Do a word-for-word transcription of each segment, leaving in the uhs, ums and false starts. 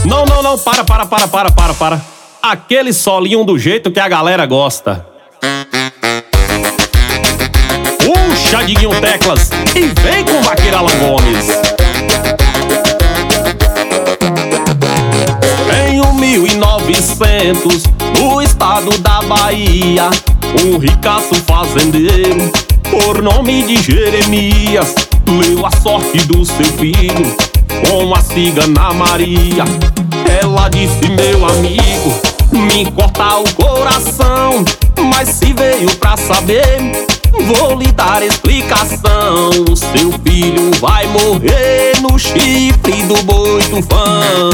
Não, não, não, para, para, para, para, para, para. Aquele solinho do jeito que a galera gosta. Puxa, Diguinho Teclas, e vem com o Vaqueiro Alan Gomes. Em mil e novecentos, no estado da Bahia, um ricaço fazendeiro, por nome de Jeremias, leu a sorte do seu filho com a cigana Maria. Ela disse: meu amigo, me corta o coração, mas se veio pra saber, vou lhe dar explicação. O seu filho vai morrer no chifre do boi tufão.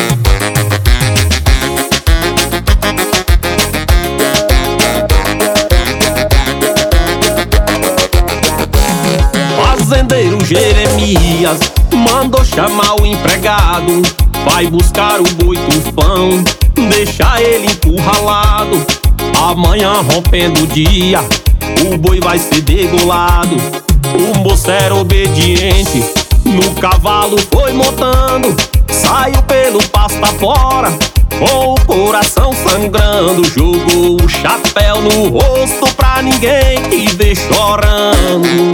Fazendeiro Jeremias mandou chamar o empregado, vai buscar o boi tufão, deixa ele encurralado. Amanhã, rompendo o dia, o boi vai ser degolado. O moço era obediente, no cavalo foi montando, saiu pelo pasto afora, com o coração sangrando. Jogou o chapéu no rosto pra ninguém te ver chorando.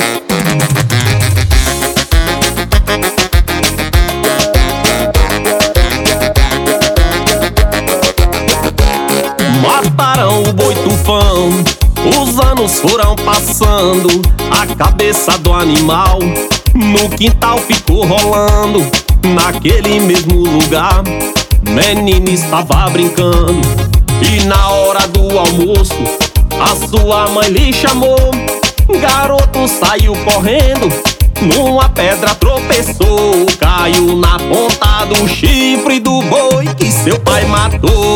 Mataram o boi tufão, os anos foram passando, a cabeça do animal no quintal ficou rolando. Naquele mesmo lugar, menina estava brincando, e na hora do almoço a sua mãe lhe chamou. Garoto saiu correndo, numa pedra tropeçou, caiu na ponta do chifre do boi que seu pai matou.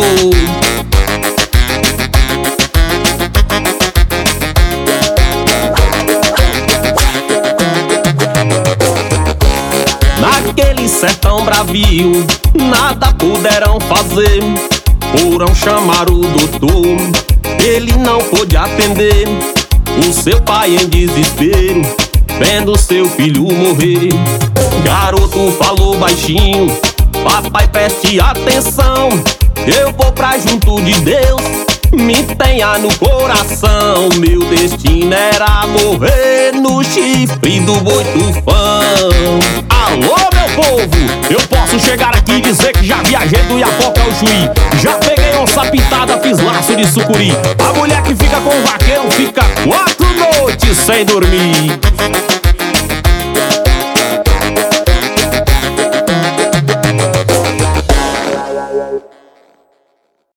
Naquele sertão bravio, nada puderam fazer, foram chamar o doutor, ele não pôde atender. O seu pai em desespero, vendo seu filho morrer, garoto falou baixinho: papai, preste atenção, eu vou pra junto de Deus, me tenha no coração. Meu destino era morrer no chifre do boi tufão. Alô, meu povo, eu posso chegar aqui e dizer que já viajei do Iapoca ao Chuí, já peguei onça pintada, fiz laço de sucuri. A mulher que fica com o vaqueiro fica quatro noites sem dormir.